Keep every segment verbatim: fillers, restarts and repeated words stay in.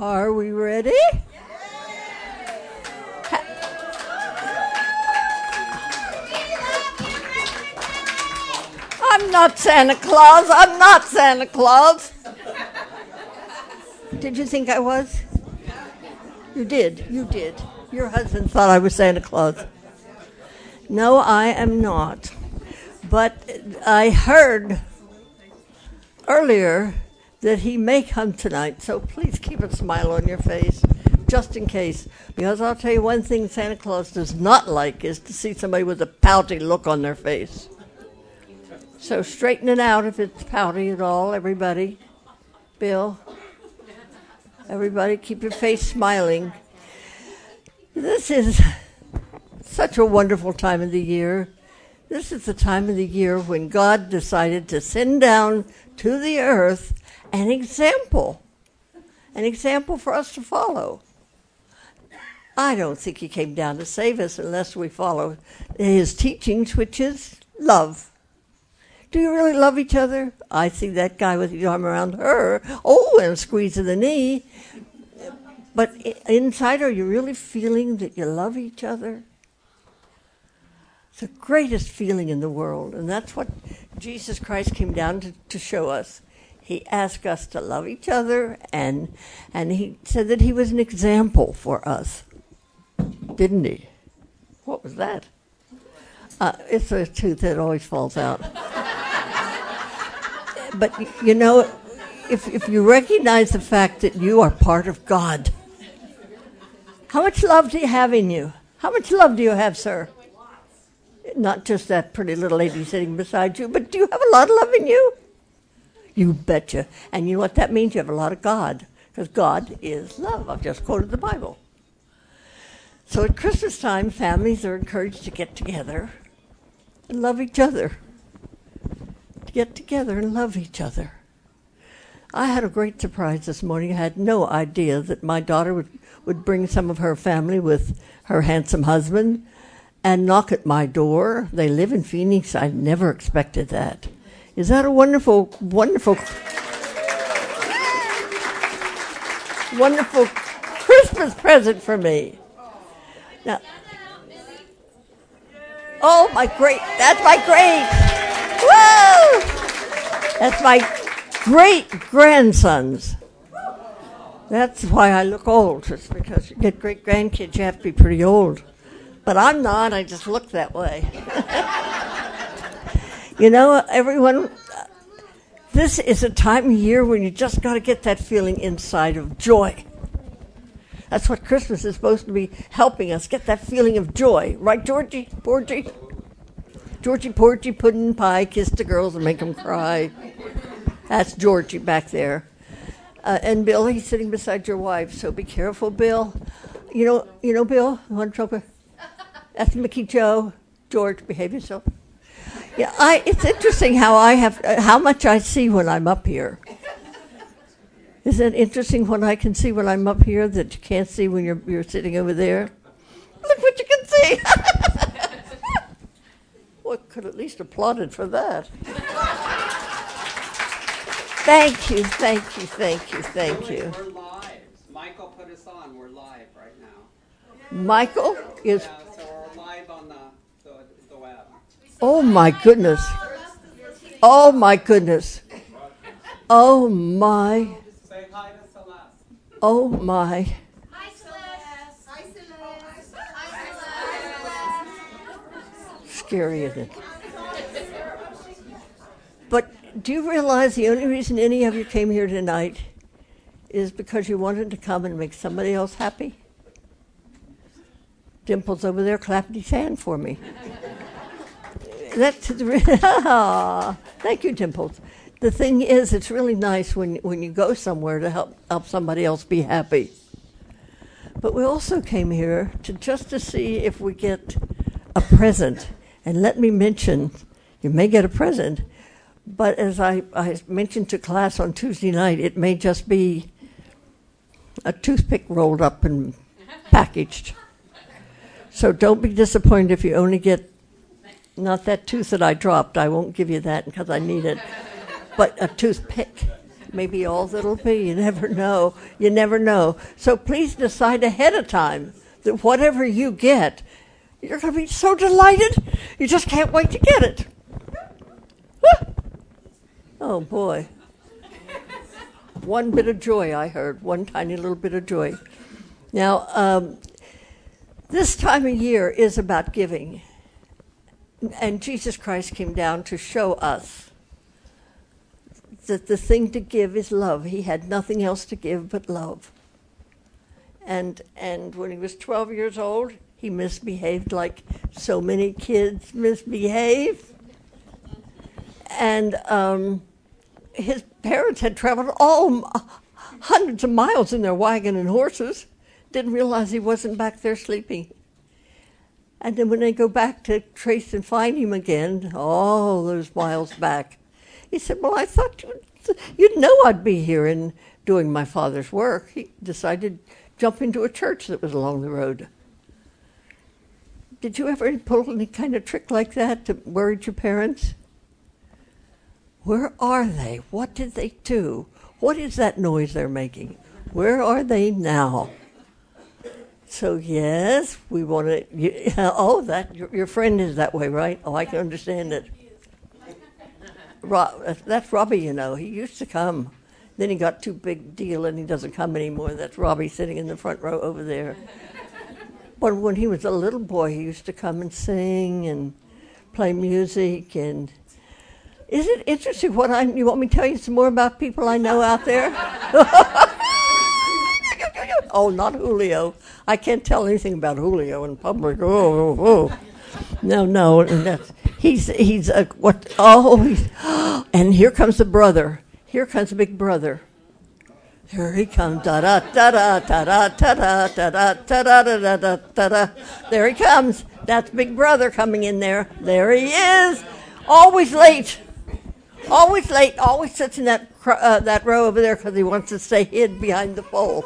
Are we ready? I'm not Santa Claus. I'm not Santa Claus. Did you think I was? You did. You did. Your husband thought I was Santa Claus. No, I am not. But I heard earlier that he may come tonight, so please keep a smile on your face, just in case. Because I'll tell you one thing Santa Claus does not like is to see somebody with a pouty look on their face. So straighten it out if it's pouty at all, everybody. Bill, everybody, keep your face smiling. This is such a wonderful time of the year. This is the time of the year when God decided to send down to the earth an example, an example for us to follow. I don't think he came down to save us unless we follow his teachings, which is love. Do you really love each other? I see that guy with his arm around her. Oh, and a squeeze of the knee. But inside, are you really feeling that you love each other? It's the greatest feeling in the world, and that's what Jesus Christ came down to, to show us. He asked us to love each other, and and he said that he was an example for us, didn't he? What was that? Uh, it's a tooth that always falls out. But, you know, if if you recognize the fact that you are part of God, how much love do you have in you? How much love do you have, sir? Not just that pretty little lady sitting beside you, but do you have a lot of love in you? You betcha. And you know what that means? You have a lot of God, because God is love. I've just quoted the Bible. So at Christmas time, families are encouraged to get together and love each other. To get together and love each other. I had a great surprise this morning. I had no idea that my daughter would, would bring some of her family with her handsome husband and knock at my door. They live in Phoenix. I never expected that. Is that a wonderful, wonderful, wonderful Christmas present for me? Now, oh, my great, that's my great, woo! That's my great-grandsons. That's why I look old, just because you get great-grandkids, you have to be pretty old. But I'm not, I just look that way. You know, everyone, this is a time of year when you just got to get that feeling inside of joy. That's what Christmas is supposed to be helping us, get that feeling of joy. Right, Georgie? Porgy? Georgie, Porgy, pudding pie, kiss the girls and make them cry. That's Georgie back there. Uh, and Bill, he's sitting beside your wife, so be careful, Bill. You know, you know, Bill, you want to talk about? That's Mickey Joe. George, behave yourself. Yeah, I, it's interesting how I have, uh, how much I see when I'm up here. Isn't it interesting what I can see when I'm up here that you can't see when you're you're sitting over there? Look what you can see. Well, could at least applauded for that. Thank you, thank you, thank you, thank you. We're live. Michael put us on. We're live right now. Michael is. Yeah, so we're live on the, the, the web. Oh my goodness. Oh my goodness. Oh my. Say hi to Celeste. Oh my. Hi, Celeste. Hi, Celeste. Hi, Celeste. Scary, isn't it? But do you realize the only reason any of you came here tonight is because you wanted to come and make somebody else happy? Dimple's over there clapping his hand for me. That's the thank you, Dimples. The thing is, it's really nice when when you go somewhere to help help somebody else be happy. But we also came here to just to see if we get a present. And let me mention, you may get a present, but as I, I mentioned to class on Tuesday night, it may just be a toothpick rolled up and packaged. So don't be disappointed if you only get not that tooth that I dropped. I won't give you that because I need it. But a toothpick. Maybe all that'll be. You never know. You never know. So please decide ahead of time that whatever you get, you're going to be so delighted, you just can't wait to get it. Woo! Oh, boy. One bit of joy, I heard. One tiny little bit of joy. Now, um, this time of year is about giving. And Jesus Christ came down to show us that the thing to give is love. He had nothing else to give but love. And and when he was twelve years old, he misbehaved like so many kids misbehave. And um, his parents had traveled all hundreds of miles in their wagon and horses, didn't realize he wasn't back there sleeping. And then when they go back to trace and find him again, all those miles back, he said, well, I thought you'd, you'd know I'd be here and doing my father's work. He decided to jump into a church that was along the road. Did you ever pull any kind of trick like that to worry your parents? Where are they? What did they do? What is that noise they're making? Where are they now? So yes, we want to. You, oh, that your, your friend is that way, right? Oh, I can understand it. Rob, that's Robbie, you know. He used to come. Then he got too big deal, and he doesn't come anymore. That's Robbie sitting in the front row over there. But when he was a little boy, he used to come and sing and play music. And is it interesting? What I you want me to tell you some more about people I know out there? Oh, not Julio. I can't tell anything about Julio in public. Oh, oh, oh. No, no. And that's, he's he's a what? Oh, he's, and here comes the brother. Here comes the big brother. Here he comes. Da da da da da da da da da da da da da da da. There he comes. That's Big Brother coming in there. There he is. Always late. Always late. Always sits in that uh, that row over there because he wants to stay hid behind the pole.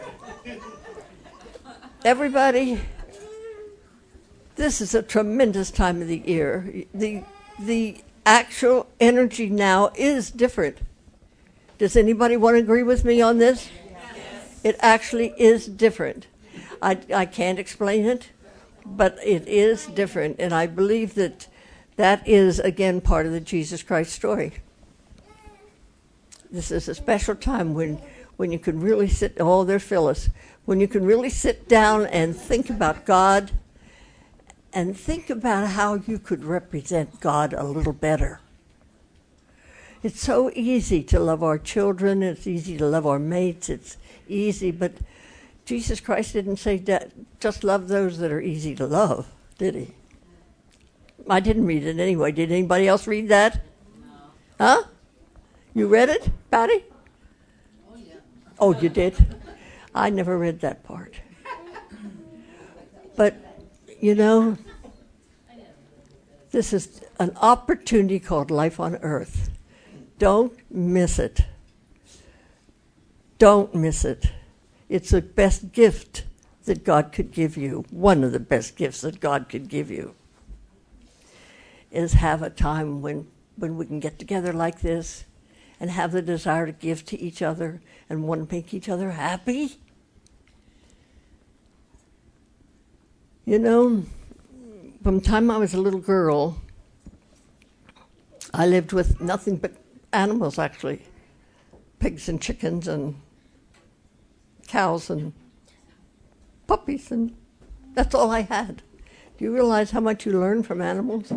Everybody, this is a tremendous time of the year. The the actual energy now is different. Does anybody want to agree with me on this? Yes. It actually is different. I, I can't explain it, but it is different. And I believe that that is, again, part of the Jesus Christ story. This is a special time when, when you can really sit, oh, there's Phyllis, when you can really sit down and think about God and think about how you could represent God a little better. It's so easy to love our children. It's easy to love our mates. It's easy, but Jesus Christ didn't say that just love those that are easy to love, did he? I didn't read it anyway. Did anybody else read that? No. Huh? You read it, Patty? Oh, yeah. Oh, you did? I never read that part. But, you know, this is an opportunity called life on earth. Don't miss it. Don't miss it. It's the best gift that God could give you. One of the best gifts that God could give you is have a time when, when we can get together like this and have the desire to give to each other and want to make each other happy. You know, from the time I was a little girl, I lived with nothing but animals, actually. Pigs and chickens and cows and puppies, and that's all I had. Do you realize how much you learn from animals?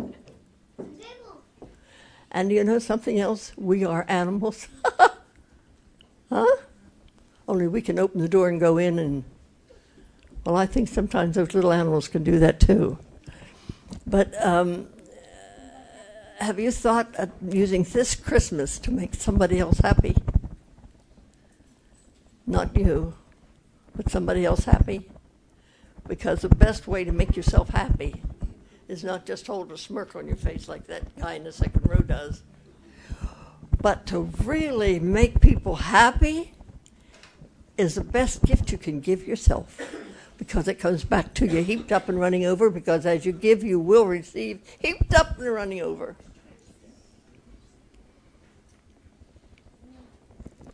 And you know something else? We are animals. Huh? Only we can open the door and go in and, well, I think sometimes those little animals can do that too. But um, have you thought of using this Christmas to make somebody else happy? Not you, but somebody else happy? Because the best way to make yourself happy is not just hold a smirk on your face like that guy in the second row does, but to really make people happy is the best gift you can give yourself, because it comes back to you heaped up and running over, because as you give, you will receive heaped up and running over.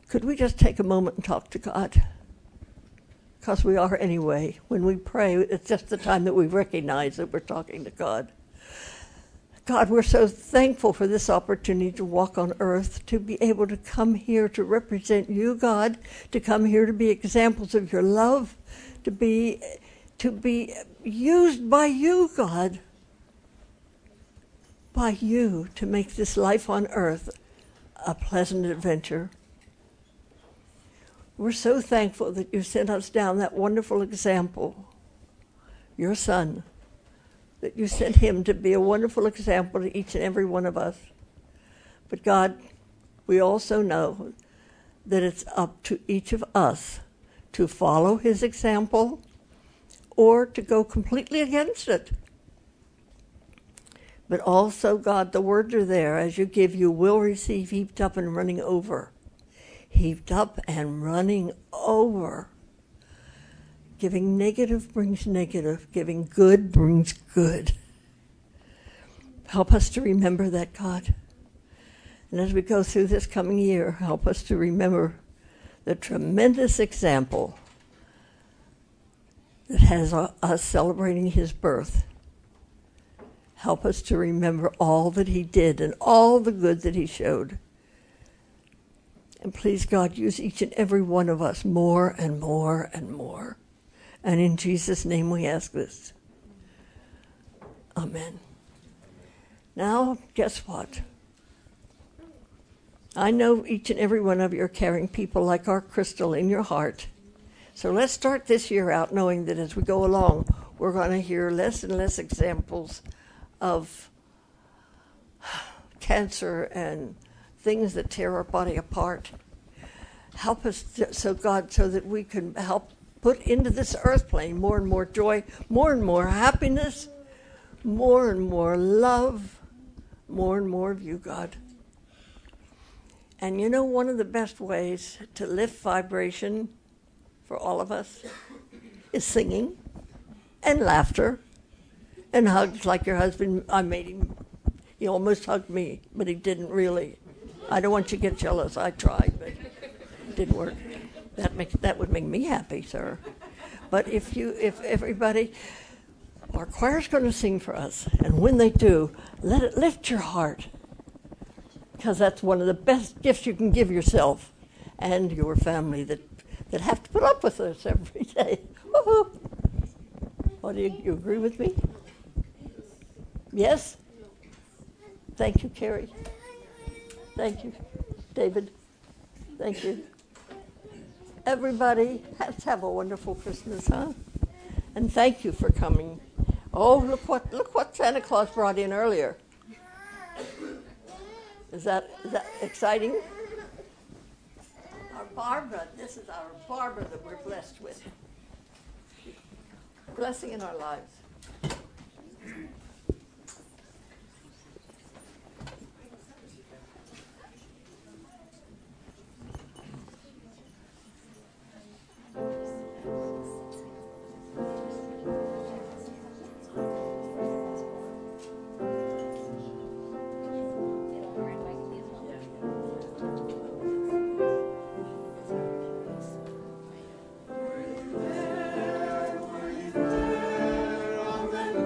Could we just take a moment and talk to God? Because we are anyway. When we pray, it's just the time that we recognize that we're talking to God. God, we're so thankful for this opportunity to walk on earth, to be able to come here to represent you, God, to come here to be examples of your love, to be, to be used by you, God, by you to make this life on earth a pleasant adventure. We're so thankful that you sent us down that wonderful example, your son, that you sent him to be a wonderful example to each and every one of us. But God, we also know that it's up to each of us to follow his example or to go completely against it. But also, God, the words are there. As you give, you will receive, heaped up and running over. Heaped up and running over. Giving negative brings negative. Giving good brings good. Help us to remember that, God. And as we go through this coming year, help us to remember the tremendous example that has us celebrating his birth. Help us to remember all that he did and all the good that he showed. And please, God, use each and every one of us more and more and more. And in Jesus' name we ask this. Amen. Now, guess what? I know each and every one of you are carrying people like our Crystal in your heart. So let's start this year out knowing that as we go along, we're going to hear less and less examples of cancer and things that tear our body apart. Help us, to, so God, so that we can help put into this earth plane more and more joy, more and more happiness, more and more love, more and more of you, God. And you know, one of the best ways to lift vibration for all of us is singing and laughter and hugs like your husband. I made him, he almost hugged me, but he didn't really. I don't want you to get jealous. I tried, but it didn't work. That makes that would make me happy, sir. But if you, if everybody, our choir's going to sing for us, and when they do, let it lift your heart, because that's one of the best gifts you can give yourself and your family that that have to put up with us every day. Woo-hoo. What do you, you agree with me? Yes. Thank you, Carrie. Thank you, David. Thank you. Everybody, let's have a wonderful Christmas, huh? And thank you for coming. Oh, look what look what Santa Claus brought in earlier. Is that is that exciting? Our Barbara, this is our Barbara that we're blessed with. Blessing in our lives. On the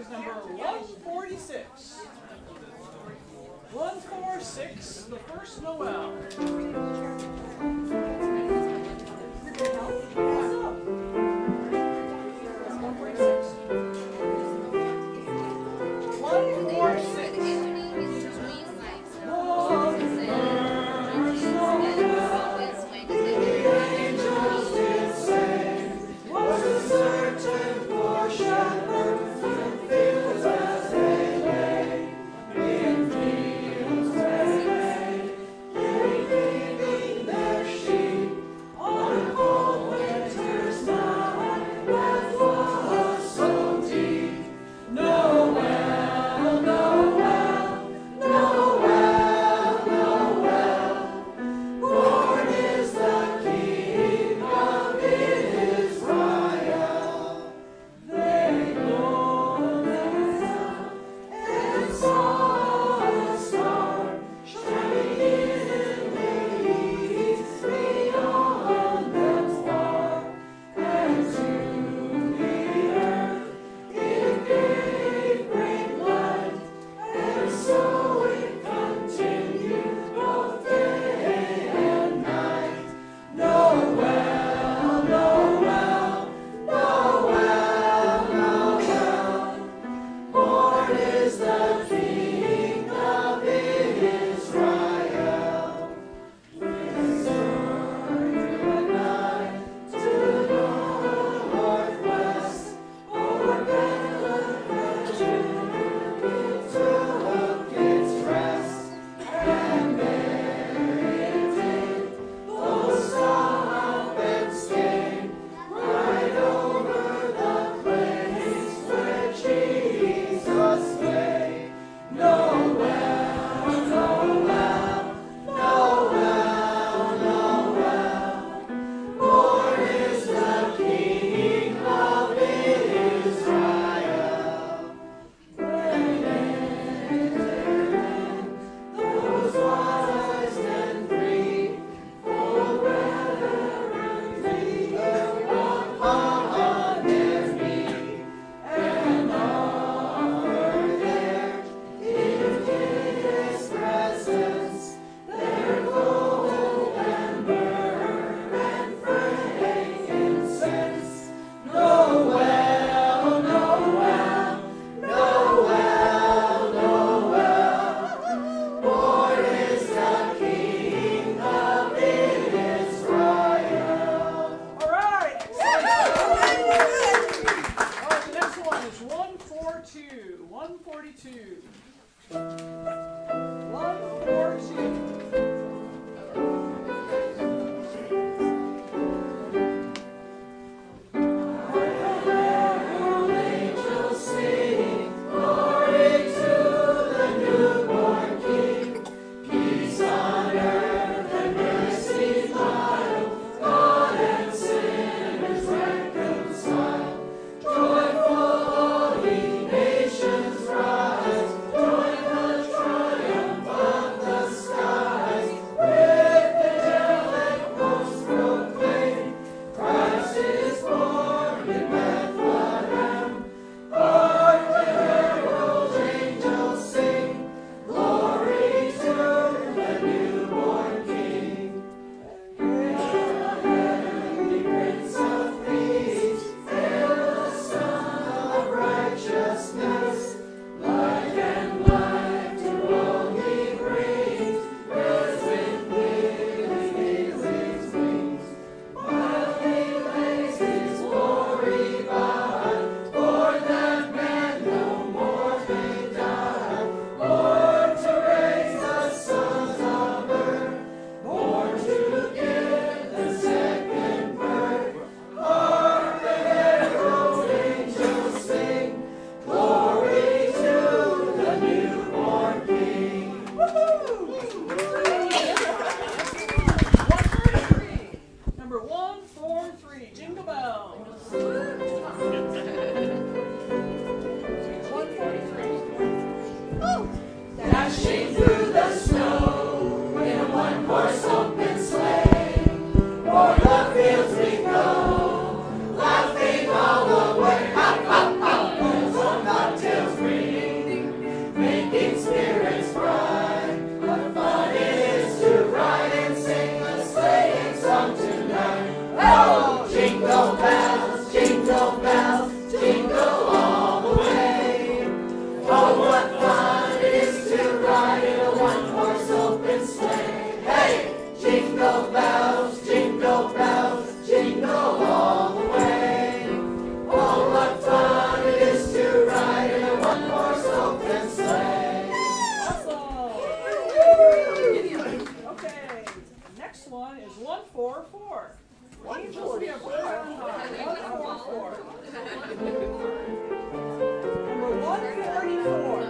is number one forty-six. one forty-six, the first Noel. Sky. Angels be a bird on high. one forty-four. Number one forty-four.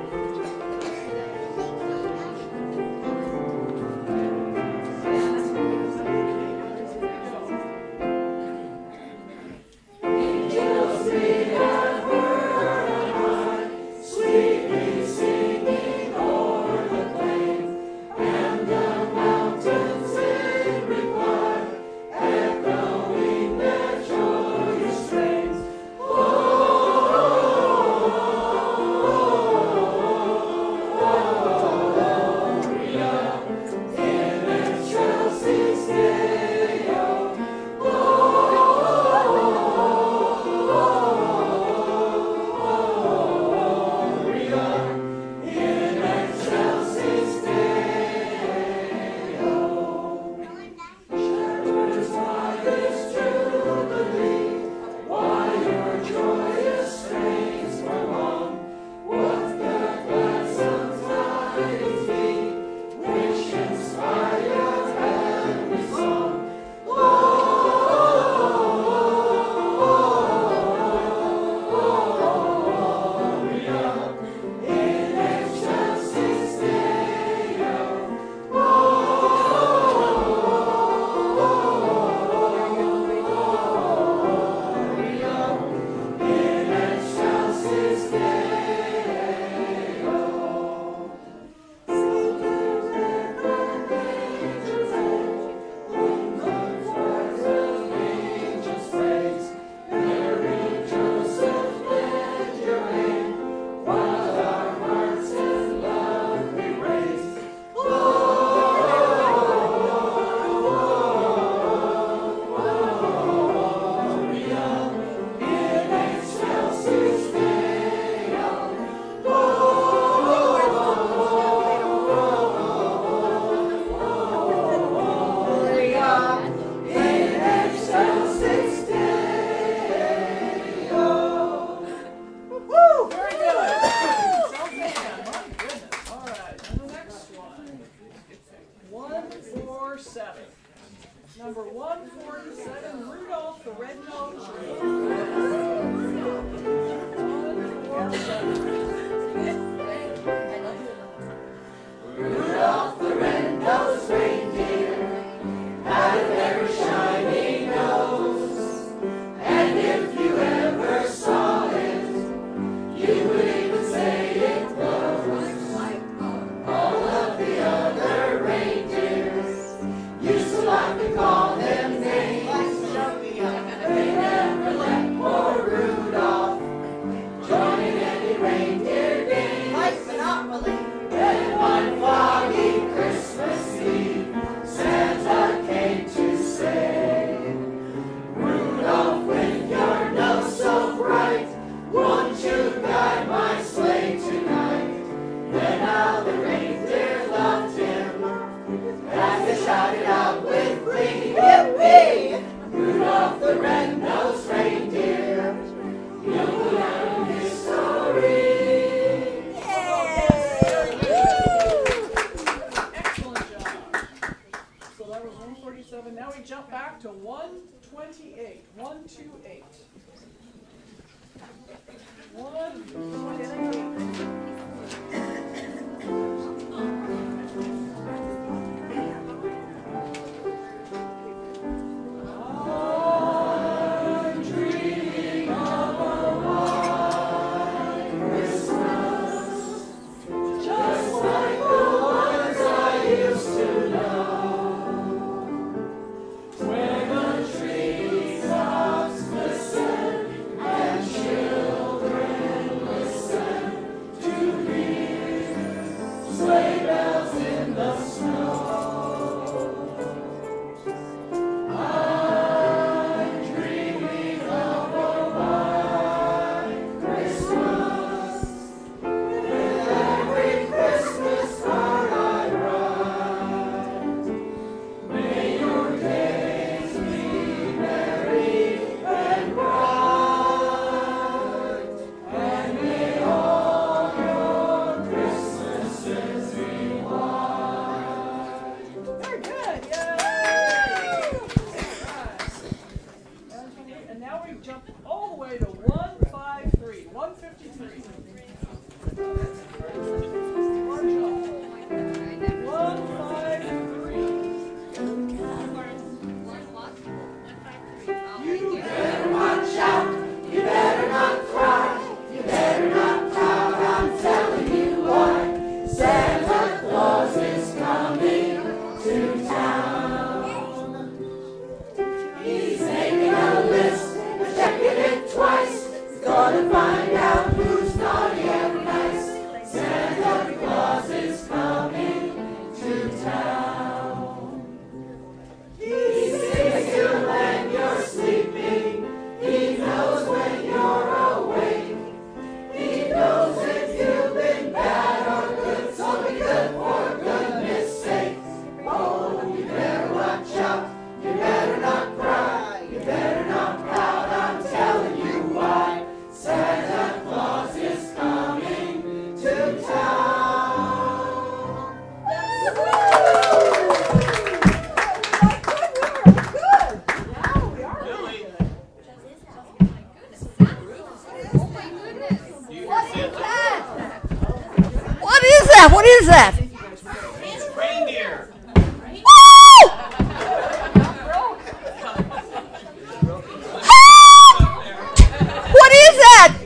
Number one forty-seven, Rudolph the Red-Nosed Reindeer. one forty-seven. Rudolph the red-nosed reindeer had a very shiny nose, and if you ever saw it, you would even say it glows. All of the other reindeers used to laugh and call them names. They never let poor Rudolph join in any reindeer games. Like Monopoly. Then one foggy Christmas Eve, Santa came to say, Rudolph, with your nose so bright, won't you guide my sleigh tonight? Then how the reindeer loved him as they shouted out with glee, Yippee! Rudolph the red-nosed reindeer, you'll learn history. Excellent job. So that was one forty-seven. Now we jump back to one twenty-eight. one twenty-eight. one twenty-eight. I'm dreaming of a white Christmas, just like the ones I used to know, where the treetops glisten and children listen that? What is that? Reindeer. Woo! What is that?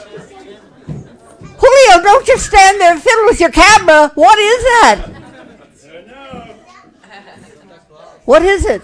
Julio, don't just stand there and fiddle with your camera. What is that? What is it?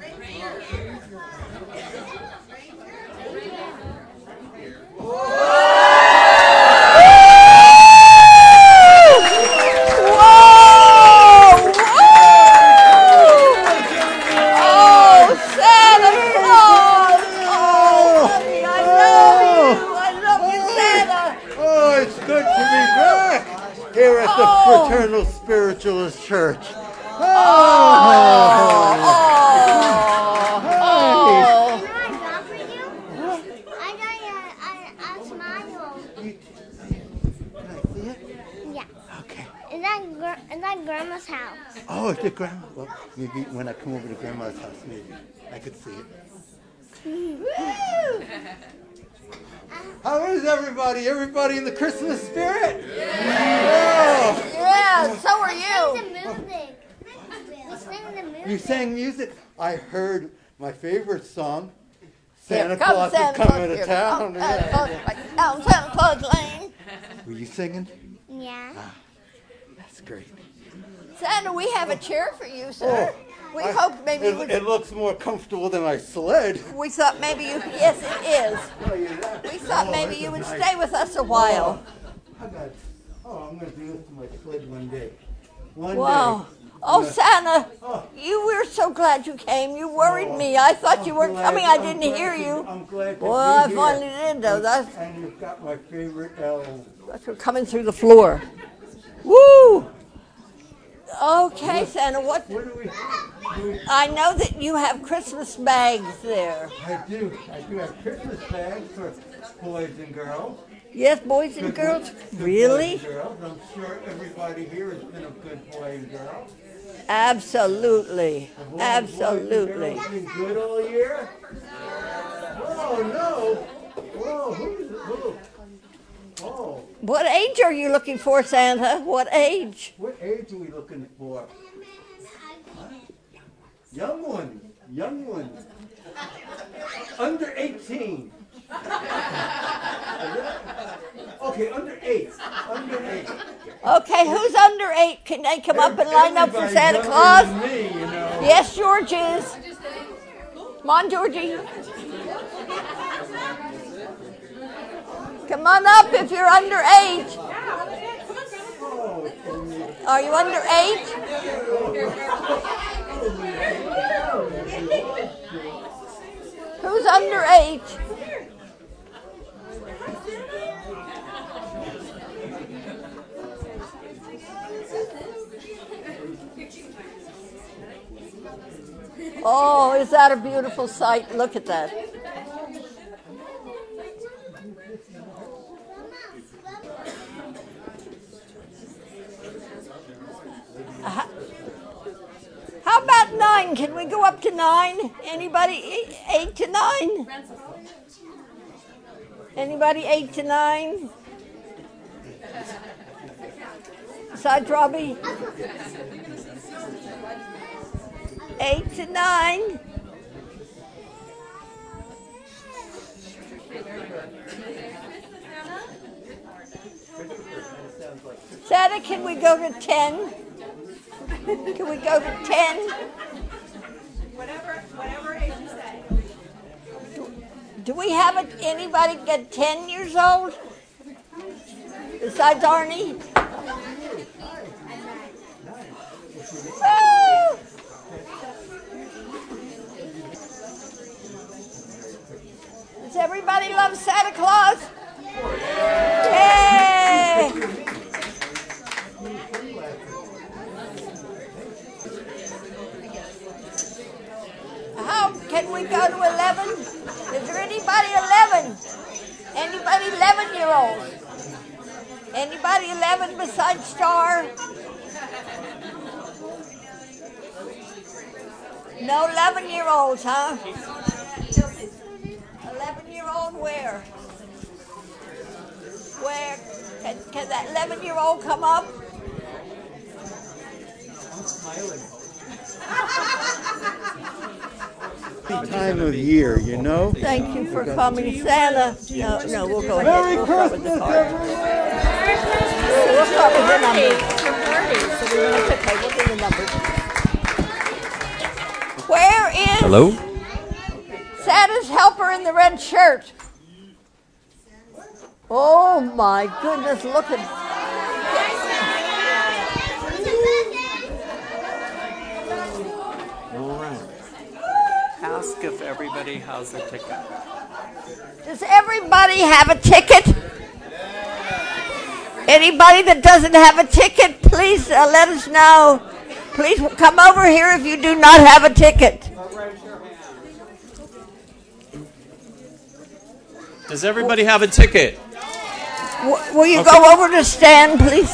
Fraternal Spiritualist Church. Oh, oh, oh. Can I draw for you? I got a, a, a smile. Can I see it? Yeah. Okay. Is that, gr- is that Grandma's house? Oh, it's the grandma. Well, maybe when I come over to Grandma's house, maybe I could see it. How is everybody? Everybody in the Christmas spirit? Yeah. Oh. Yeah, so are you. We sing the music. We sing the music. You sang music. I heard my favorite song, Santa Here comes Claus Santa is coming Claus. to Here town. comes Yeah. Santa Claus. Down Santa Claus Lane. Were you singing? Yeah. That's great. Santa, we have a chair for you, sir. Oh, we I- hoped maybe it, you would. it looks more comfortable than my sled. We thought maybe you. Yes, it is. Oh, yeah, that- We thought oh, maybe this you is would nice. stay with us a while. I got. Oh, I'm gonna do this to my sled one day. One Wow. day. Oh, Yeah. Santa, Oh. you were so glad you came. You worried me. I thought you weren't I'm coming. glad- I I'm didn't glad hear to- you. I'm glad to Well, be I here. finally did, though. That's, And you've got my favorite elf. that's what coming through the floor. Woo! Okay, Santa, what? What do we? Do we I know that you have Christmas bags there. I do. I do have Christmas bags for boys and girls. Yes, boys and Good girls? boys- good Really? boys and girls. I'm sure everybody here has been a good boy and girl. Absolutely. Have all the boys and Absolutely. girls been good all year? Oh no! Whoa! Who's who? Oh, What age are you looking for, Santa? What age? what age are we looking for? Young one. Young one. Under eighteen. Okay, under eight. Under eight. Okay, who's under eight? Can they come up and line up for Everybody's Santa younger Claus? than me, you know. Yes, George is. Come on, Georgie. Come on up if you're under eight. Oh, Are you under eight? Who's under eight? Oh, is that a beautiful sight? Look at that. Uh, How about nine? Can we go up to nine? Anybody eight, eight to nine? Anybody eight to nine? Besides Robbie? Eight to nine. Santa, can we go to ten? Can we go to ten? Whatever, whatever age you say. Do we have a, anybody get ten years old? Besides Arnie? Woo! Does everybody love Santa Claus? Yay! How can we go to eleven? Is there anybody eleven? Anybody eleven year old? Anybody eleven besides Star? No eleven year olds, huh? eleven year old where? Where? Can, can that eleven year old come up? Time of year, you know? Thank you for coming, Santa. No, no, we'll go ahead. Merry We'll start with the Christmas, card. everyone! We'll, we'll start with the numbers. So we're gonna pick, okay, we'll do the numbers. Where is Hello? Santa's helper in the red shirt? Oh my goodness, look at All right. Ask if everybody has a ticket. Does everybody have a ticket? Anybody that doesn't have a ticket, please uh, let us know. Please come over here if you do not have a ticket. Does everybody have a ticket? W- will you Okay. go over to Stan, please?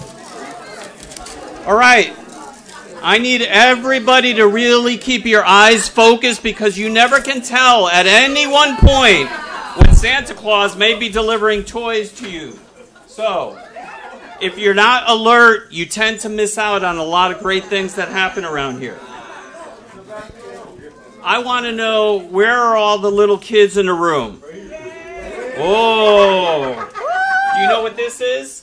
All right. I need everybody to really keep your eyes focused because you never can tell at any one point when Santa Claus may be delivering toys to you. So, if you're not alert, you tend to miss out on a lot of great things that happen around here. I want to know, where are all the little kids in the room? Oh, do you know what this is?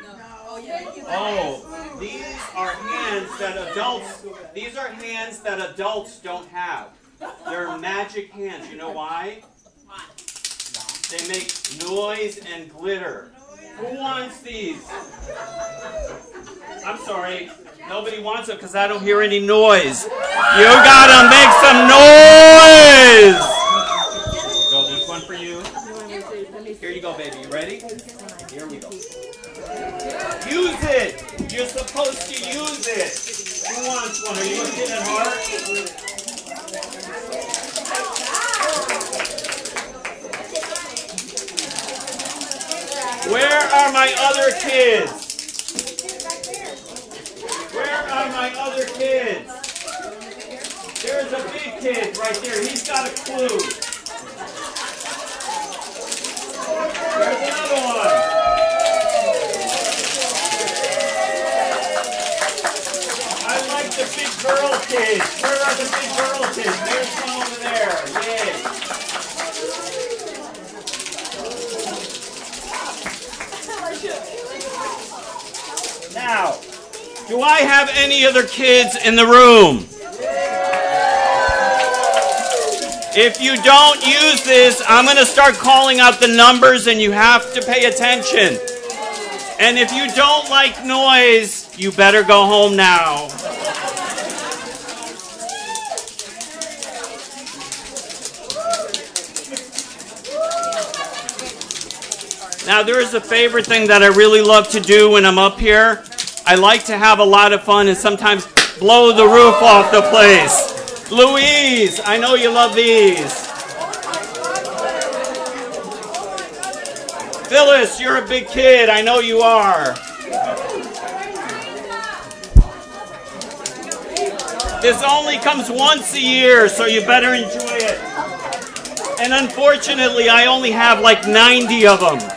Oh, these are hands that adults, these are hands that adults don't have. They're magic hands. You know why? They make noise and glitter. Who wants these? I'm sorry, nobody wants it because I don't hear any noise. You gotta make some noise! Go, this one for you. Here you go, baby. You ready? Here we go. Use it! You're supposed to use it! Who wants one? Are you a kid at heart? Where are my other kids? Where are my other kids? There's a big kid right there. He's got a clue. There's another one. I like the big girl kids. Where are the big girl kids? There's one over there. Yay. Now, do I have any other kids in the room? If you don't use this, I'm going to start calling out the numbers and you have to pay attention. And if you don't like noise, you better go home now. Now, there is a favorite thing that I really love to do when I'm up here. I like to have a lot of fun and sometimes blow the roof off the place. Louise, I know you love these. Phyllis, you're a big kid. I know you are. This only comes once a year, so you better enjoy it. And unfortunately, I only have like ninety of them.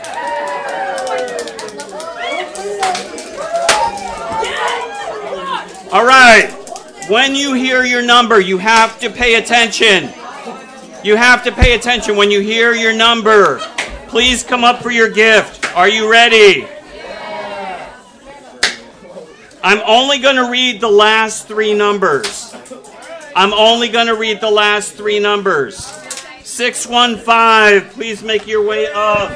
All right. When you hear your number, you have to pay attention. You have to pay attention when you hear your number. Please come up for your gift. Are you ready? I'm only going to read the last three numbers. I'm only going to read the last three numbers. six one five, please make your way up.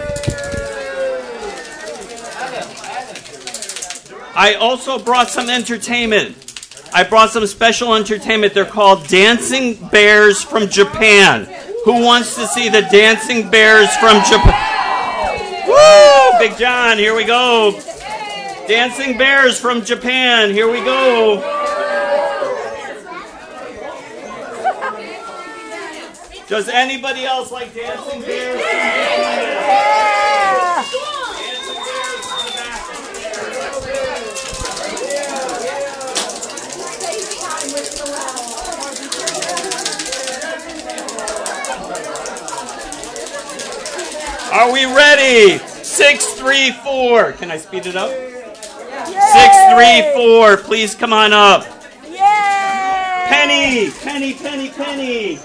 I also brought some entertainment. I brought some special entertainment. They're called Dancing Bears from Japan. Who wants to see the Dancing Bears from Japan? Woo! Big John, here we go. Dancing Bears from Japan. Here we go. Does anybody else like Dancing Bears from Japan? Dancing Bears from the back. Are we ready? Six, three, four. Can I speed it up? Six, three, four. Please come on up. Penny, Penny, Penny, Penny.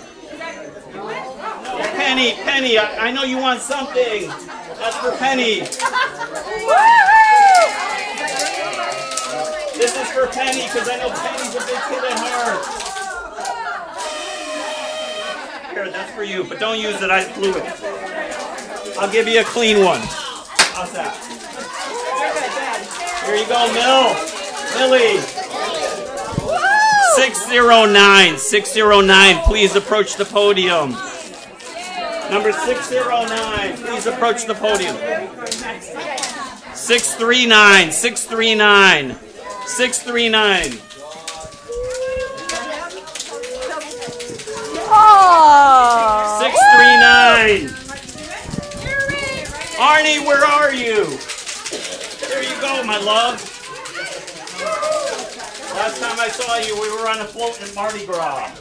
Penny, Penny, I, I know you want something. That's for Penny. This is for Penny because I know Penny's a big kid at heart. Here, that's for you, but don't use it. I blew it. I'll give you a clean one. How's that? Here you go, Mill. Millie. six zero nine. six zero nine. Please approach the podium. Number six zero nine. Please approach the podium. six three nine. six three nine. six three nine. Oh! six three nine. Arnie, where are you? There you go, my love. Last time I saw you, we were on a float in Mardi Gras.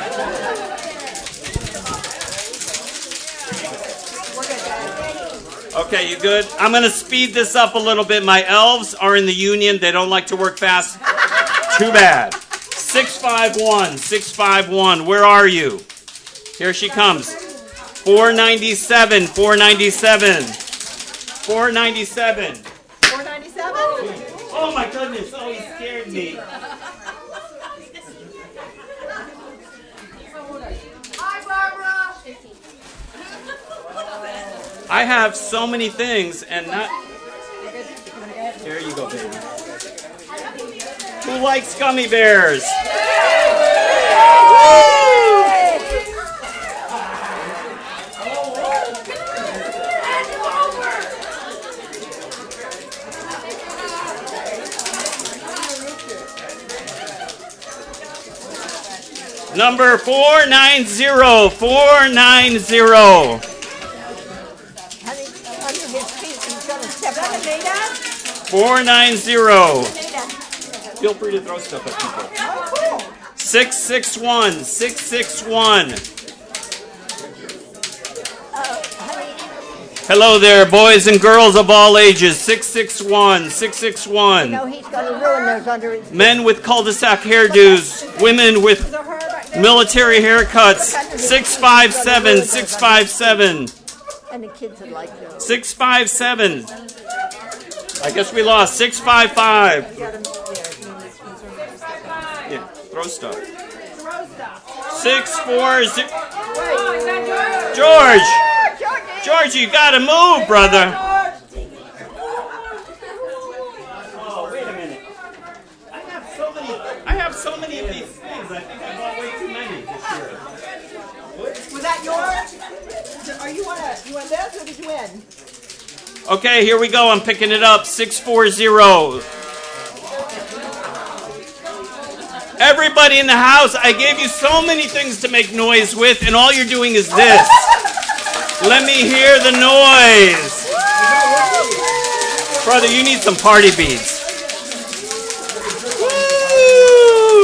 Okay, you good? I'm going to speed this up a little bit. My elves are in the union. They don't like to work fast. Too bad. six five one. six five one. Where are you? Here she comes. four ninety-seven. four ninety-seven. four ninety-seven. four ninety-seven? Oh my goodness. Oh, you scared me. Hi, Barbara. I have so many things and not... There you go, baby. Who likes gummy bears? Number four nine zero. four nine zero. Honey, under his feet, he's gonna step on it. four nine zero. Feel free to throw stuff at people. Oh, cool. six six one. six six one. Hello there, boys and girls of all ages. six six one. six six one. No, he's gonna ruin those under his feet. Men with cul-de-sac hairdos. Women with military haircuts. six five seven. six five seven. And the kids would like those. six five seven. I guess we lost. six five five. Yeah, throw stuff. six four zero. George! George, you gotta move, brother. Oh, wait a minute. I have so many, I have so many of these things. I think I bought way too many this year. Was that yours? Are you want to, you want this or did you win? Okay, here we go. I'm picking it up. six four zero. Everybody in the house, I gave you so many things to make noise with, and all you're doing is this. Let me hear the noise. Brother, you need some party beats. Woo!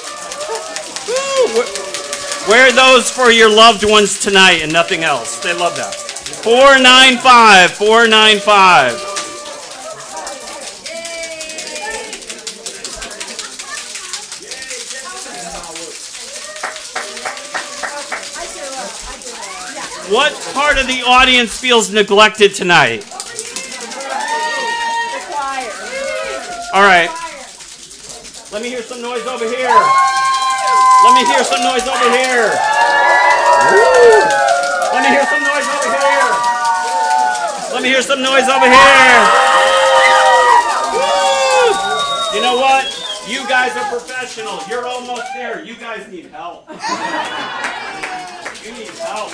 Woo! Wear those for your loved ones tonight and nothing else. They love that. four nine five. four nine five. What part of the audience feels neglected tonight? The choir. All right. Let me hear some noise over here. Let me hear some noise over here. Woo. Let me hear some noise over here. Let me hear some noise over here. Woo. You know what? You guys are professional. You're almost there. You guys need help. You need help.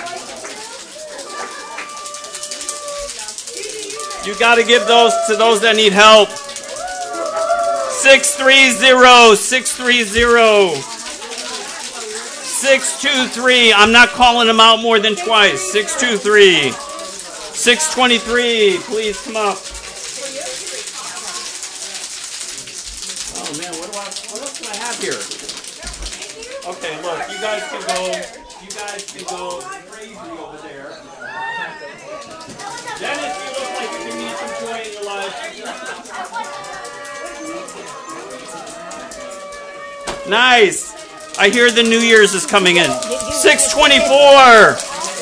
You got to give those to those that need help. six three zero. six three zero. six two three. I'm not calling them out more than twice. six two three. six twenty-three. Please come up. Oh man, what do I what else do I have here? Okay, look, you guys can go you guys can go crazy over there. Dennis, you look like you need some joy in your life. Nice. I hear the New Year's is coming in. six twenty-four.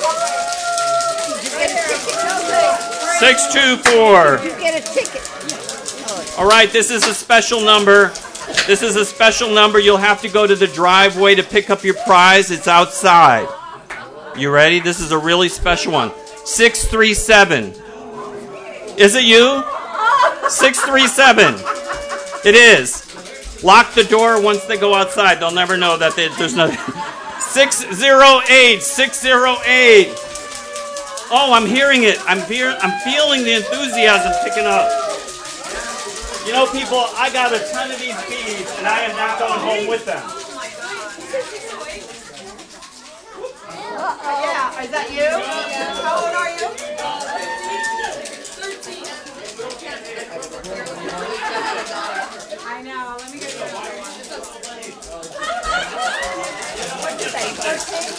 six two four. You get a ticket. All right, this is a special number. This is a special number. You'll have to go to the driveway to pick up your prize. It's outside. You ready? This is a really special one. six three seven. Is it you? six three seven. It is. Lock the door once they go outside. They'll never know that they, there's nothing. six zero eight. six zero eight. Oh, I'm hearing it. I'm hear, I'm feeling the enthusiasm picking up. You know, people, I got a ton of these beads, and I am not going home with them. Uh, yeah, is that you? How old are you? I know. Let me get you another one. What'd you say? thirteen?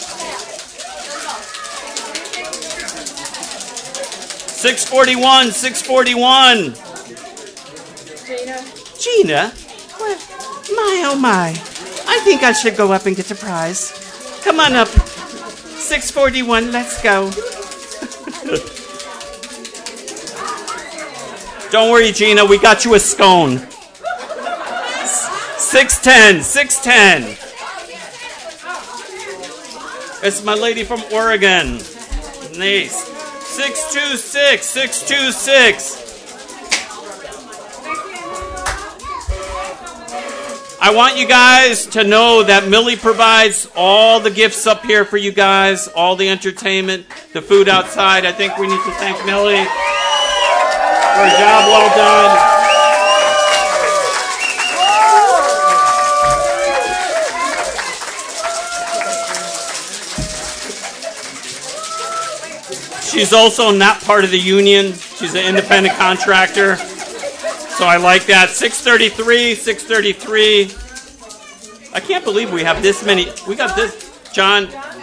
six forty-one. six forty-one. Gina. Gina? Well, my, oh my. I think I should go up and get the prize. Come on up. six forty-one, let's go. Don't worry, Gina, we got you a scone. six ten, six ten. It's my lady from Oregon. Nice. six two six, six two six. I want you guys to know that Millie provides all the gifts up here for you guys, all the entertainment, the food outside. I think we need to thank Millie for a job well done. She's also not part of the union. She's an independent contractor. So I like that. six thirty-three, six thirty-three. I can't believe we have this many. We got this, John.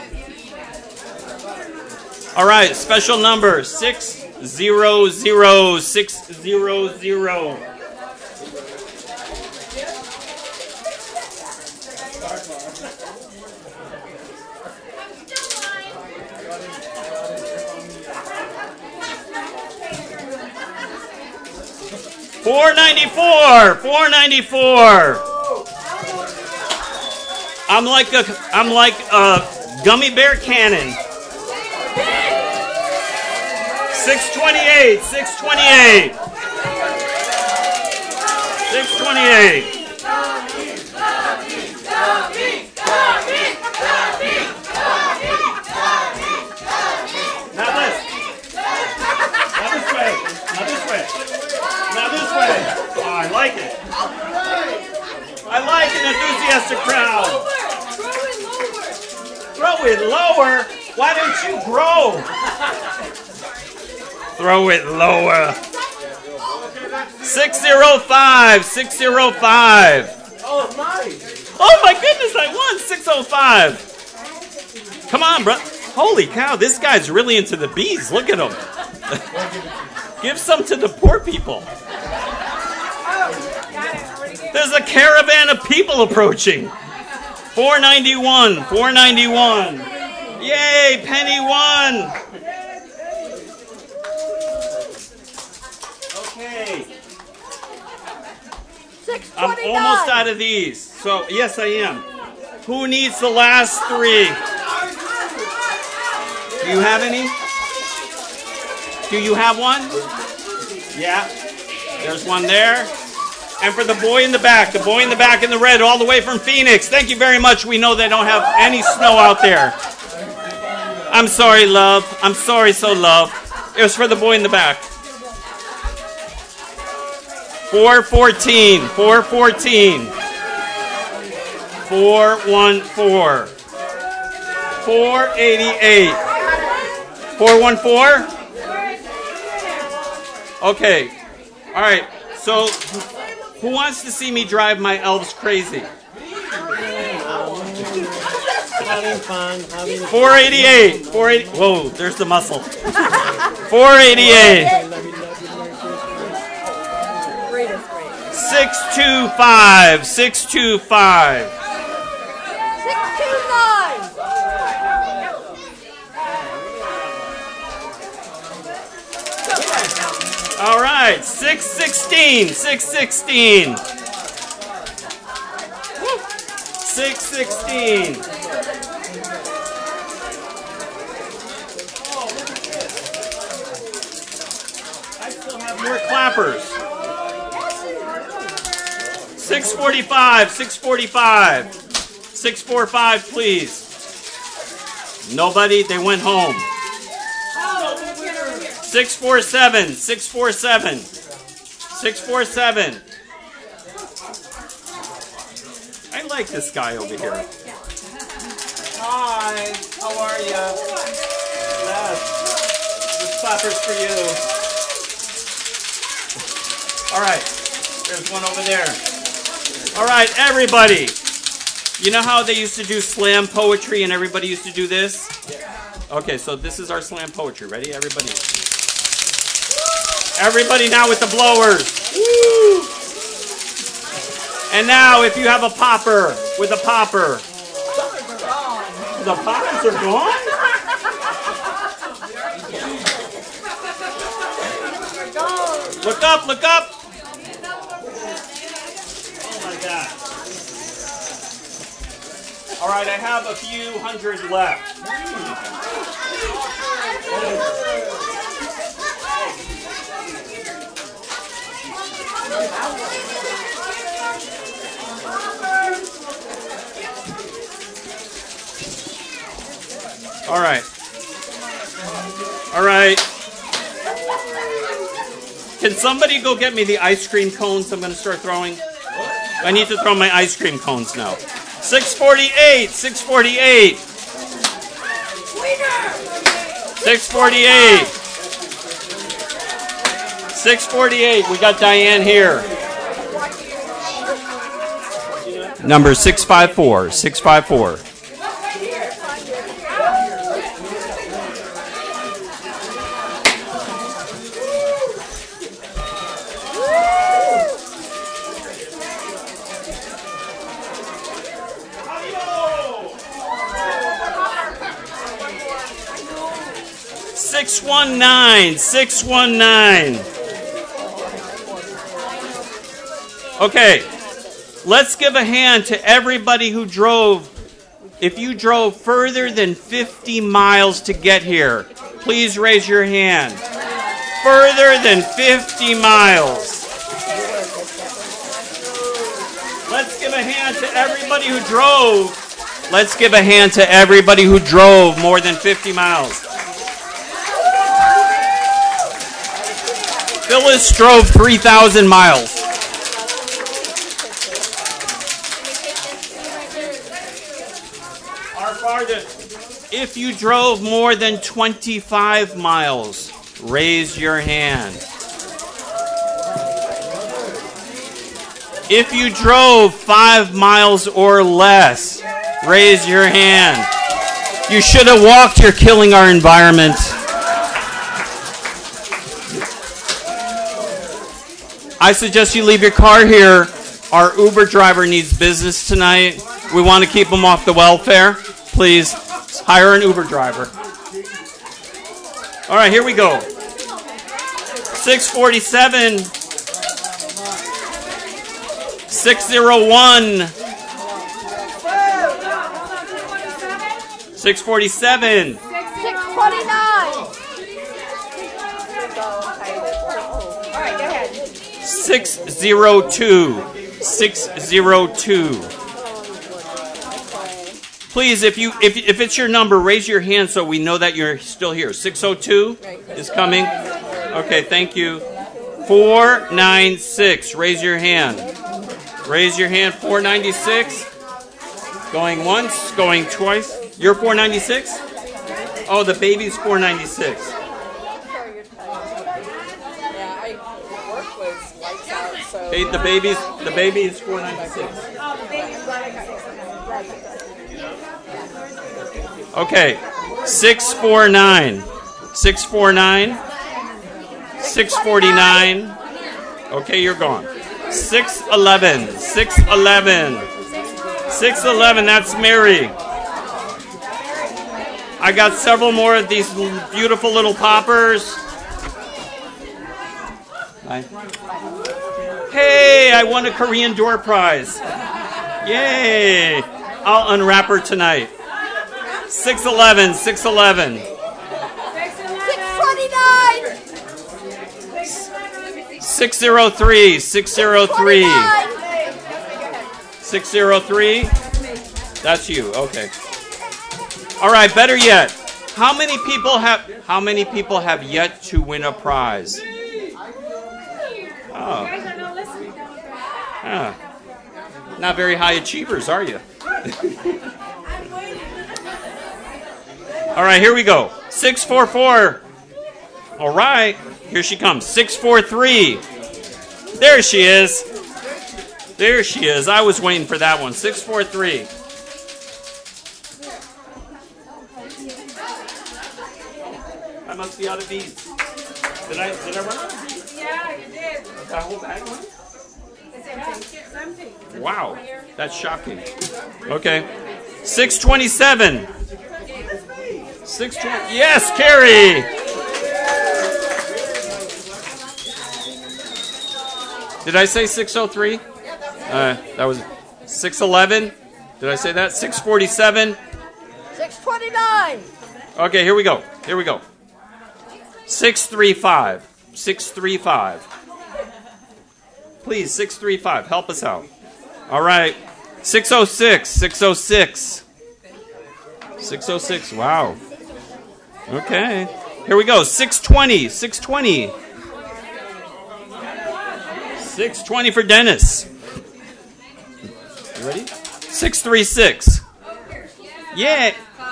All right, special number six zero zero, six zero zero. four ninety-four, four ninety-four. I'm like a, I'm like a gummy bear cannon. six twenty-eight, six twenty-eight. six twenty-eight. Now this. Now this way. Now this way. Now this way. Oh, I like it. I like an enthusiastic crowd. Throw it lower. Why don't you grow? Throw it lower. six zero five, six zero five. Oh, nice. Oh my goodness, I won six oh five. Come on, bro. Holy cow, this guy's really into the bees. Look at him. Give some to the poor people. There's a caravan of people approaching. four ninety-one, four ninety-one. Yay, Penny won. Okay. I'm almost out of these. So, yes, I am. Who needs the last three? Do you have any? Do you have one? Yeah. There's one there. And for the boy in the back, the boy in the back in the red, all the way from Phoenix. Thank you very much. We know they don't have any snow out there. I'm sorry, love. I'm sorry, so love. It was for the boy in the back. four fourteen, four fourteen. four one four. four eighty-eight. four one four? Okay. All right. So, who wants to see me drive my elves crazy? Having fun. Having fun. four eighty-eight. four eighty. Whoa, there's the muscle. four eighty-eight. six two five. six two five. All right, six sixteen, six sixteen. six sixteen. I still have more clappers. six forty-five, six forty-five. six forty-five, please. Nobody, they went home. six forty-seven, six forty-seven. six forty-seven. I like this guy over here. Hi, how are you? Yes. This clapper's for you. All right, there's one over there. All right, everybody. You know how they used to do slam poetry and everybody used to do this? Okay, so this is our slam poetry. Ready, everybody? Everybody now with the blowers. Woo! And now, if you have a popper, with a popper. The poppers are gone? Look up, look up. Oh my God. All right, I have a few hundred left. All right. All right. Can somebody go get me the ice cream cones I'm going to start throwing? I need to throw my ice cream cones now. six forty-eight, six forty-eight. six forty-eight. six forty-eight. We got Diane here. Number six five four, six five four. six one nine, six one nine. Okay, let's give a hand to everybody who drove. If you drove further than fifty miles to get here, please raise your hand. Further than fifty miles. Let's give a hand to everybody who drove. Let's give a hand to everybody who drove more than fifty miles. Phyllis drove three thousand miles. Our farthest. If you drove more than twenty-five miles, raise your hand. If you drove five miles or less, raise your hand. You should have walked. You're killing our environment. I suggest you leave your car here. Our Uber driver needs business tonight. We want to keep him off the welfare. Please hire an Uber driver. All right, here we go. six forty-seven. six oh one. six forty-seven. six twenty-nine. six oh two. six oh two. Please, if you if if it's your number, raise your hand so we know that you're still here. six oh two is coming. Okay, thank you. four ninety-six. Raise your hand. Raise your hand. four ninety-six. Going once, going twice. You're four ninety-six? Oh, the baby's four ninety-six. Hey, the baby's the baby is four ninety-six. Okay, six forty-nine, six forty-nine, six forty-nine. Okay, you're gone. six eleven, six eleven, six eleven. That's Mary. I got several more of these beautiful little poppers. Hi. Hey, I won a Korean door prize. Yay. I'll unwrap her tonight. six eleven, six eleven. six oh three, six oh three. six oh three? That's you, okay. All right, better yet. How many people have how many people have yet to win a prize? Oh. Ah. Not very high achievers, are you? All right, here we go. six four four. All right, here she comes. six four three. There she is. There she is. I was waiting for that one. six four three. I must be out of beads. Did I did I run out of beads? Yeah, you did. That whole bag went? It's empty. It's empty. Wow, that's shocking. Okay. six twenty-seven. six twenty. Yes, Carrie. Did I say six oh three? Uh, that was six eleven. Did I say that? six forty-seven. six twenty-nine. Okay, here we go. Here we go. six three five. six three five. Please, six three five. Help us out. All right. six oh six. six oh six. six oh six. Wow. Okay. Here we go. six twenty. six twenty. six twenty for Dennis. You ready? six three six. Yeah.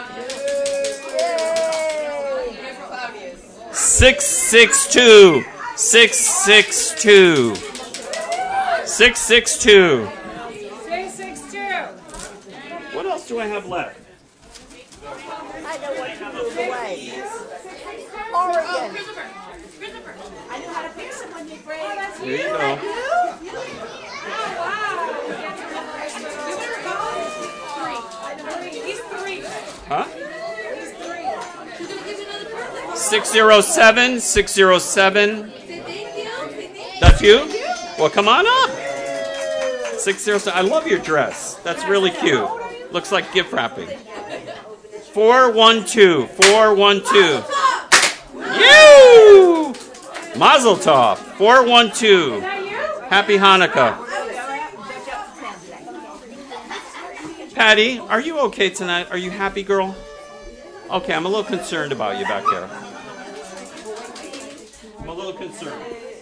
six six two. six six two. six six two. six six two. What else do I have left? I know what to move away. Oregon. I knew how to pick someone you bring. Oh, that's There you go. He's three. Huh? six oh seven. six oh seven. That's you? Well, come on up. six oh seven. I love your dress. That's really cute. Looks like gift wrapping. four one two. four one two. You! Mazel tov. four one two. Happy Hanukkah. Patty, are you okay tonight? Are you happy, girl? Okay, I'm a little concerned about you back there. I'm a little concerned.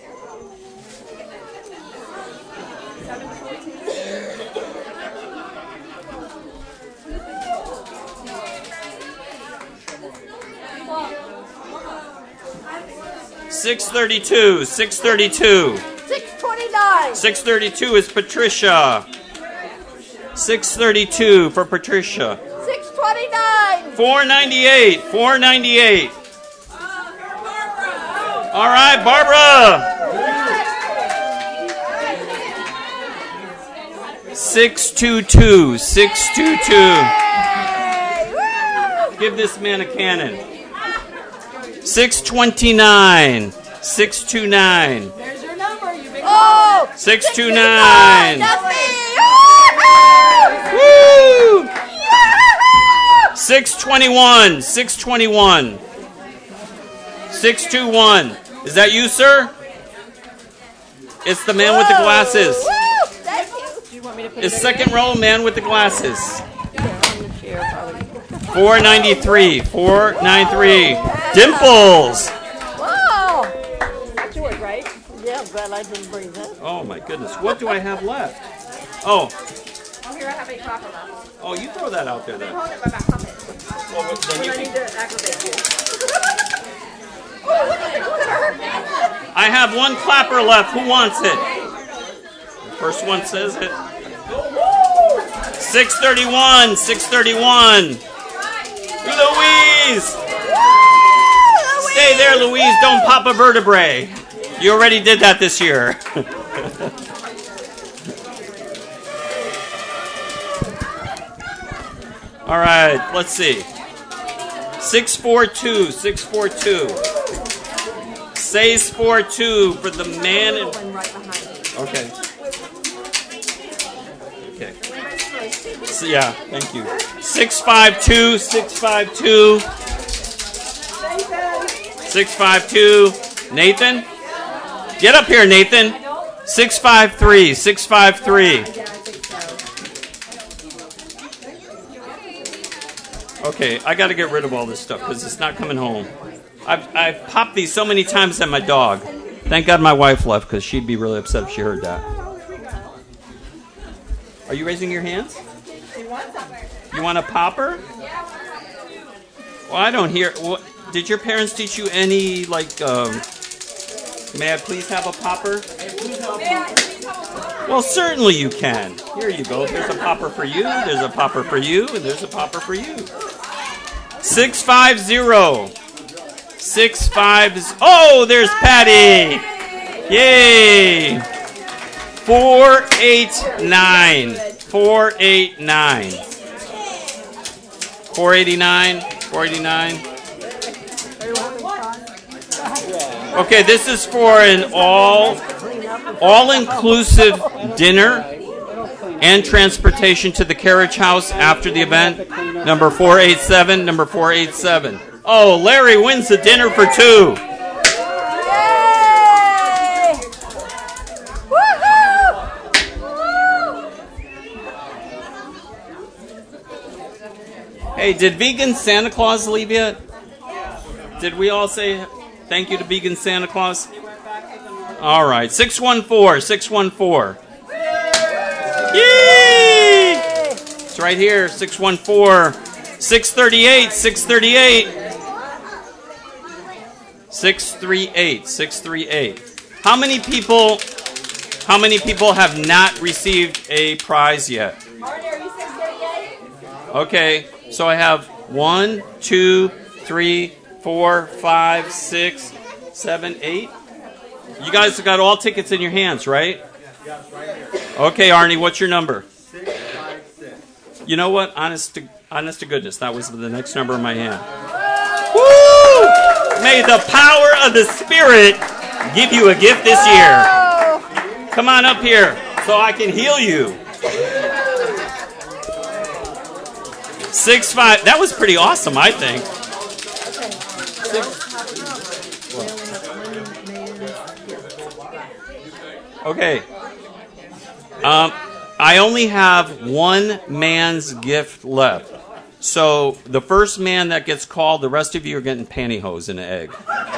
six thirty-two. six thirty-two. six twenty-nine. six thirty-two is Patricia. six thirty-two for Patricia. six twenty-nine. four ninety-eight. four ninety-eight. All right, Barbara. six twenty-two. six twenty-two. Give this man a cannon. six twenty-nine. six twenty-nine. There's your number. You big Oh! six twenty-nine. That's me! Woo! six twenty-one. six twenty-one. six twenty-one. Is that you, sir? It's the man with the glasses. Woo! Thank you. Do you want me to put It's it second row, man with the glasses. On the chair, probably. four ninety-three. four ninety-three. Dimples. Wow! That's yours, right? Yeah, I'm glad I didn't bring that. Oh, my goodness. What do I have left? Oh. Oh, here I have a copper left. Oh, you throw that out there then. Hold it in my back pocket. Well, what- then But you I can- need to activate you. I have one clapper left. Who wants it? The first one says it. six thirty-one. six thirty-one. Louise! Stay there, Louise. Don't pop a vertebrae. You already did that this year. All right, let's see. six four two. six four two. Says four two for the man. In... Okay. Okay. So, yeah, thank you. Six five two, six five two, six five two. Nathan, get up here, Nathan. Six five three, six five three. Okay, I got to get rid of all this stuff because it's not coming home. I've, I've popped these so many times at my dog. Thank God my wife left because she'd be really upset if she heard that. Are you raising your hands? You want a popper? Well, I don't hear. What, did your parents teach you any, like, um, may I please have a popper? Well, certainly you can. Here you go. There's a popper for you. There's a popper for you. And there's a popper for you. Six five zero. Six five. Oh, there's Patty. Yay. Four eight nine. Four eight nine. Four eighty nine. Four eighty nine. Okay, this is for an all all-inclusive dinner and transportation to the carriage house after the event. Number four eight seven, number four eight seven. Oh, Larry wins the dinner for two. Hey, did Vegan Santa Claus leave yet? Did we all say thank you to Vegan Santa Claus? All right, six one four, six one four. Yay! It's right here, six one four, six thirty-eight, six thirty-eight. six three eight, six three eight. How many people how many people have not received a prize yet? Okay, so I have one, two, three, four, five, six, seven, eight. You guys have got all tickets in your hands, right? Okay, Arnie, what's your number? six five six. You know what? Honest to, honest to goodness, that was the next number in my hand. Woo! May the power of the Spirit give you a gift this year. Come on up here so I can heal you. Six five. That was pretty awesome, I think. Six. Okay. Um, I only have one man's gift left. So the first man that gets called, the rest of you are getting pantyhose and an egg.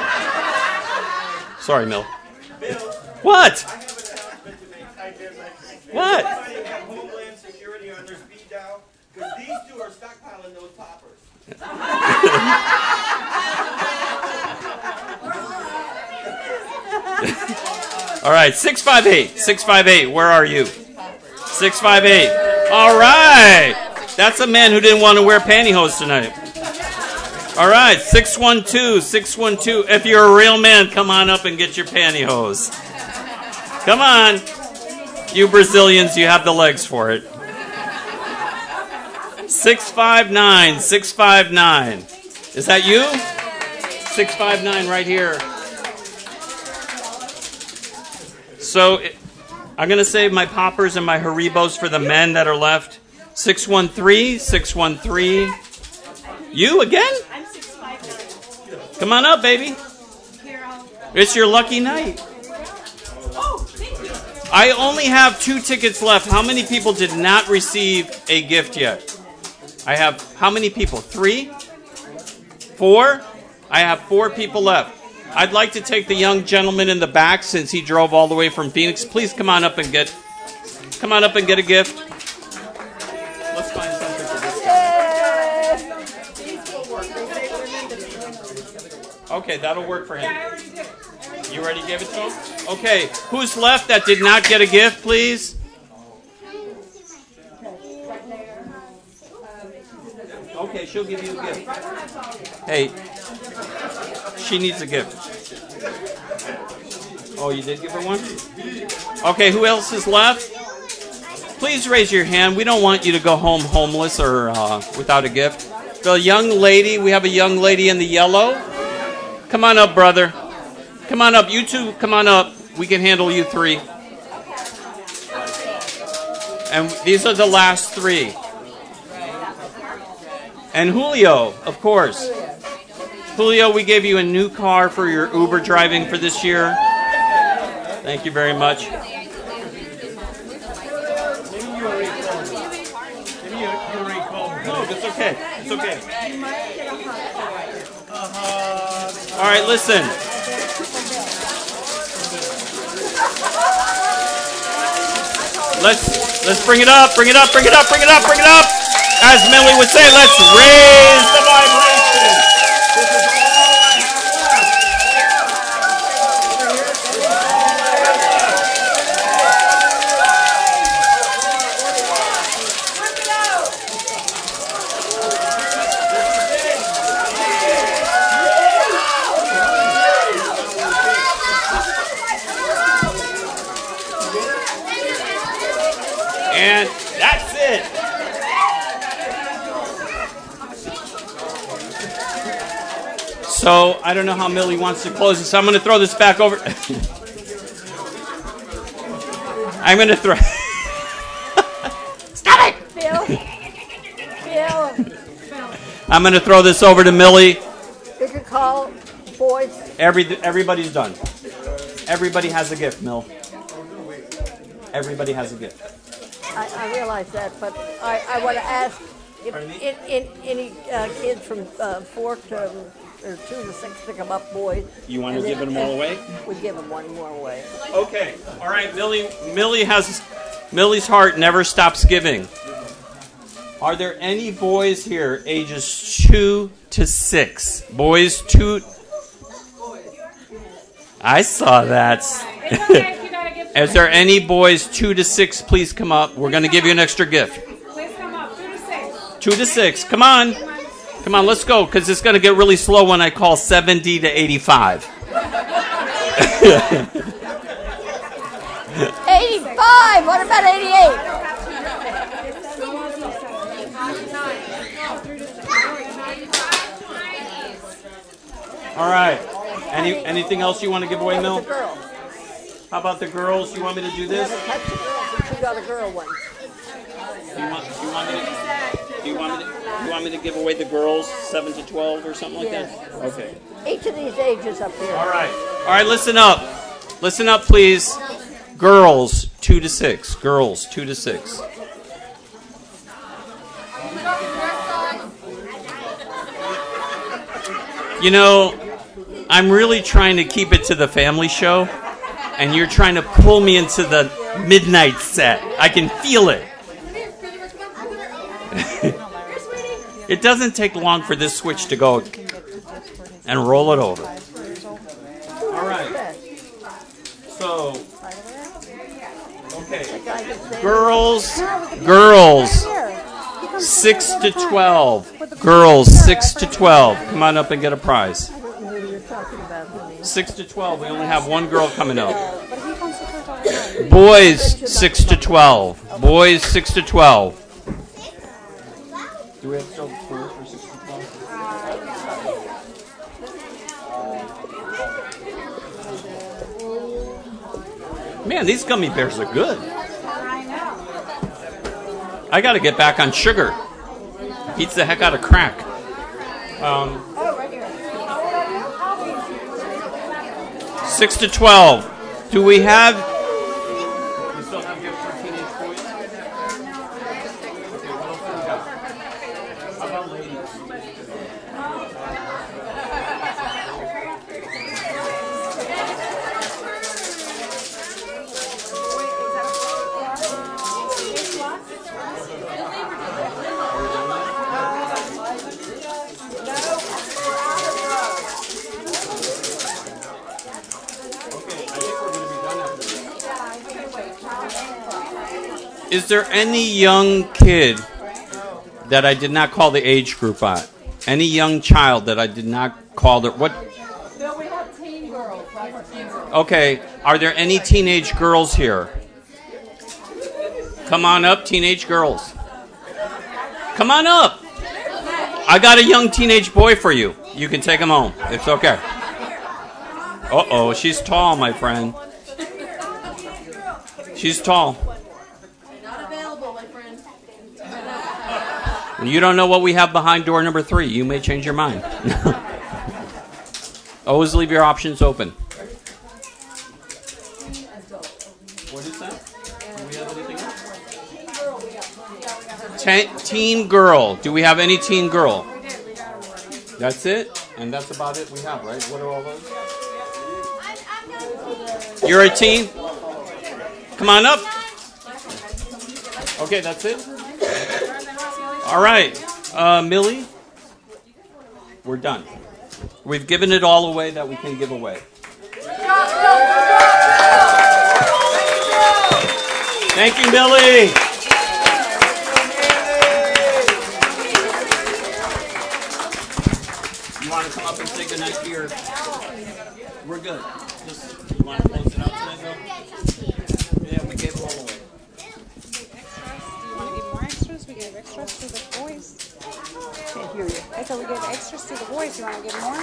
Sorry, Mill. What? What? Homeland Security on their speed dial because these two are stockpiling those poppers. All right, six five eight, six five eight, where are you? six five eight. All right. That's a man who didn't want to wear pantyhose tonight. All right, six one two, six one two. If you're a real man, come on up and get your pantyhose. Come on. You Brazilians, you have the legs for it. six five nine, six five nine. Is that you? six five nine right here. So I'm going to save my poppers and my Haribos for the men that are left. six one three, six one three. You again? I'm six five nine. Come on up, baby. It's your lucky night. Oh, thank you. I only have two tickets left. How many people did not receive a gift yet? I have how many people? Three? Four? I have four people left. I'd like to take the young gentleman in the back since he drove all the way from Phoenix. Please come on up and get come on up and get a gift. Let's find something for this guy. Okay, that'll work for him. You already gave it to him? Okay, who's left that did not get a gift, please? Okay, she'll give you a gift. Hey, she needs a gift. Oh, you did give her one? Okay, who else is left? Please raise your hand. We don't want you to go home homeless or uh, without a gift. The young lady, we have a young lady in the yellow. Come on up, brother. Come on up. You two, come on up. We can handle you three. And these are the last three. And Julio, of course. Julio, we gave you a new car for your Uber driving for this year. Thank you very much. No, it's okay. It's okay. All right, listen. Let's let's bring it up, bring it up, bring it up, bring it up, bring it up. As Millie would say, let's raise the vibration. And that's it. So I don't know how Millie wants to close this. So I'm going to throw this back over. I'm going to throw. Stop it, Phil. Phil. I'm going to throw this over to Millie. You can call boys. Every everybody's done. Everybody has a gift, Mill. Everybody has a gift. I, I realize that, but I, I want to ask if in, in, any uh, kids from uh, four to or two to six to come up, boys. You want to and give then- them all away? We give them one more away. Okay. All right, Millie. Millie has Millie's heart never stops giving. Are there any boys here, ages two to six? Boys two. I saw that. Is there any boys two to six? Please come up. We're going to give you an extra gift. Please come up. Two to six. Two to six. Come on. Come on, let's go, because it's going to get really slow when I call seventy to eighty-five. eighty-five. What about eighty-eight? All right. Any anything else you want to give away, Mel? The girls. How about the girls? You want me to do You this? haven't touched the girls since you got a girl one. You want, you want me to, do you want me to, you want me to give away the girls seven to twelve or something like Yes. that? Okay. Each of these ages up here. All right. All right, listen up. Listen up, please. Girls two to six. Girls two to six. You know, I'm really trying to keep it to the family show, and you're trying to pull me into the midnight set. I can feel it. It doesn't take long for this switch to go and roll it over. All right. So, okay. Girls, girls, six to twelve. Girls, six to twelve. Come on up and get a prize. Six to twelve. We only have one girl coming up. Boys, six to twelve. Boys, six to twelve. Do we have still four for six to twelve? Man, these gummy bears are good. I got to get back on sugar. Beats the heck out of crack. Um, six to twelve. Do we have? We still have gifts for teenage boys. Okay, what else do we have? How about ladies? Is there any young kid that I did not call the age group on? Any young child that I did not call the what? No, we have teen girls. That's teen girls. Okay, are there any teenage girls here? Come on up, teenage girls. Come on up. I got a young teenage boy for you. You can take him home. It's okay. Uh-oh, she's tall, my friend. She's tall. Not available, my friend. You don't know what we have behind door number three. You may change your mind. Always leave your options open. What is that? Do we have anything else? Ten, teen girl. Do we have any teen girl? That's it? And that's about it we have, right? What are all those? You're a teen? Come on up. Okay, that's it? All right. Uh, Millie? We're done. We've given it all away that we can give away. Thank you, Millie. You want to come up and say goodnight to your... We're good. Just, you want to close it out tonight, Bill? Yeah, we gave it all away. We gave extras to the boys. Can't hear you. I thought we gave extras to the boys. You want to give more?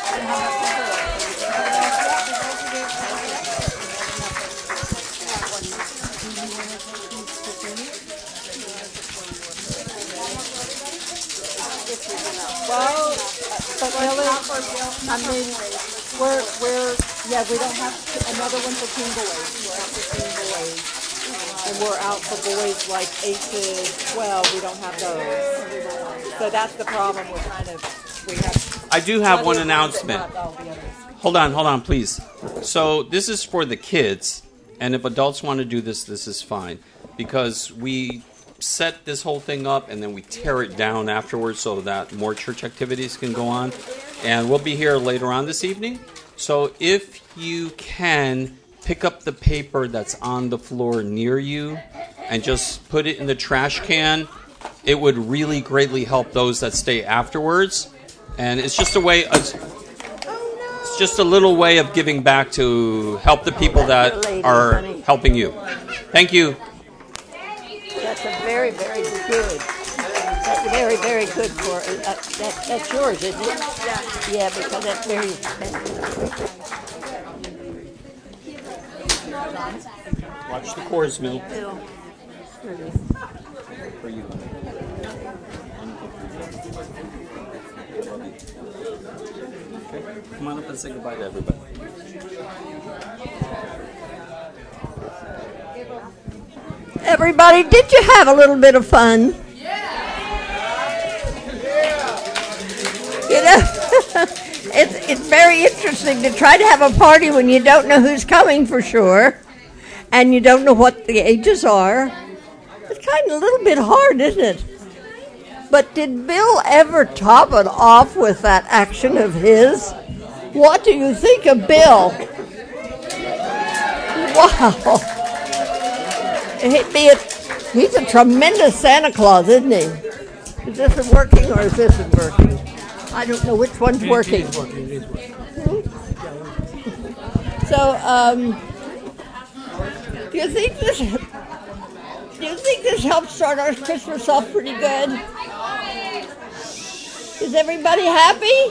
Well, but really, I mean, we're, we're, yeah, we don't have to, another one for teen boys. We're out for teen boys. And we're out for boys like eight to twelve. We don't have those. So that's the problem. We're kind of, we have. I do have one announcement. Hold on, hold on, please. So this is for the kids, and if adults want to do this, this is fine. Because we set this whole thing up, and then we tear it down afterwards so that more church activities can go on. And we'll be here later on this evening. So if you can, pick up the paper that's on the floor near you and just put it in the trash can. It would really greatly help those that stay afterwards. And it's just a way, it's just a little way of giving back to help the people that are helping you. Thank you. That's a very, very good. That's very, very good for, uh, that, that's yours, isn't it? Yeah. Yeah, because that's very expensive. Watch the chorus, Mill. For you. Okay. Come on up and say goodbye to everybody. Everybody, did you have a little bit of fun? You know, it's, it's very interesting to try to have a party when you don't know who's coming for sure, and you don't know what the ages are. It's kind of a little bit hard, isn't it? But did Bill ever top it off with that action of his? What do you think of Bill? Wow. He'd be a, he's a tremendous Santa Claus, isn't he? Is this working or is this working? I don't know which one's working. It is working. It is working. So, um, do you think this? Do you think this helps start our Christmas off pretty good? Is everybody happy?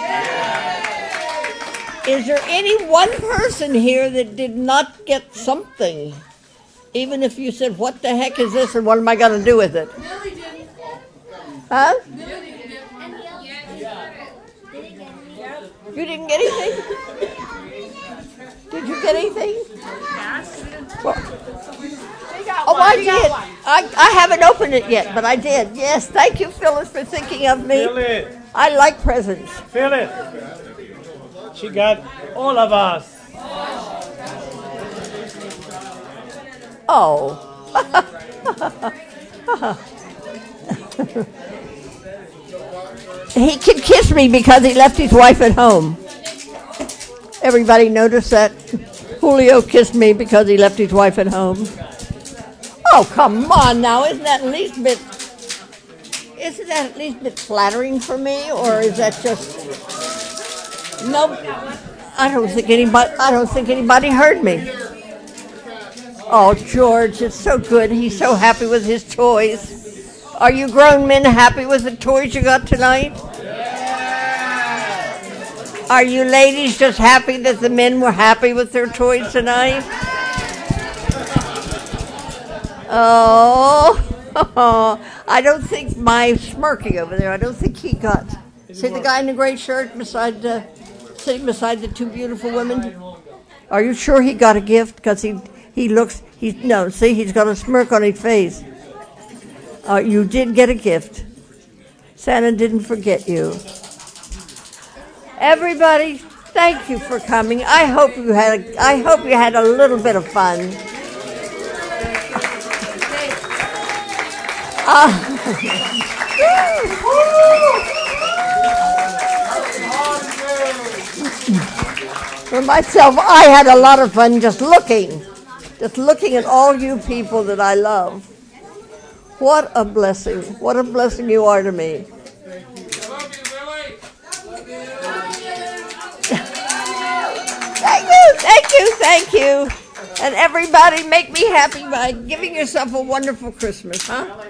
Is there any one person here that did not get something? Even if you said, "What the heck is this?" and "What am I going to do with it?" Huh? You didn't get anything? Did you get anything? Well, oh, I did. I, I haven't opened it yet, but I did. Yes, thank you, Phyllis, for thinking of me. Feel it. I like presents. Feel it. She got all of us. Oh. He can kiss me because he left his wife at home. Everybody noticed that? Julio kissed me because he left his wife at home. Oh, come on now. Isn't that at least a bit, isn't that at least a bit flattering for me? Or is that just, no, I don't think anybody, I don't think anybody heard me. Oh, George, it's so good. He's so happy with his toys. Are you grown men happy with the toys you got tonight? Are you ladies just happy that the men were happy with their toys tonight? Oh, I don't think my smirking over there, I don't think he got. See the guy in the gray shirt beside the, sitting beside the two beautiful women? Are you sure he got a gift? Because he, he looks, he, no, see, he's got a smirk on his face. Uh, you did get a gift. Santa didn't forget you. Everybody, thank you for coming. I hope you had a, I hope you had a little bit of fun. Uh, for myself, I had a lot of fun just looking, just looking at all you people that I love. What a blessing. What a blessing you are to me. Thank you, thank you, thank you. And everybody make me happy by giving yourself a wonderful Christmas, huh?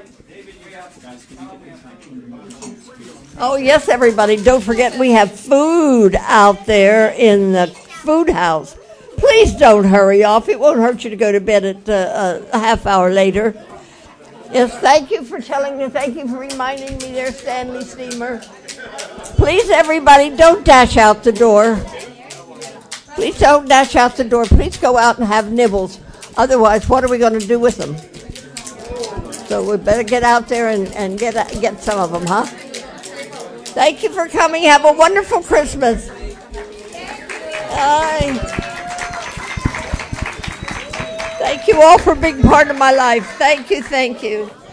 Oh, yes, everybody. Don't forget we have food out there in the food house. Please don't hurry off. It won't hurt you to go to bed at uh, a half hour later. Yes, thank you for telling me. Thank you for reminding me there, Stanley Steamer. Please, everybody, don't dash out the door. Please don't dash out the door. Please go out and have nibbles. Otherwise, what are we going to do with them? So we better get out there and, and get get some of them, huh? Thank you for coming. Have a wonderful Christmas. Bye. Thank you all for being part of my life. Thank you, thank you.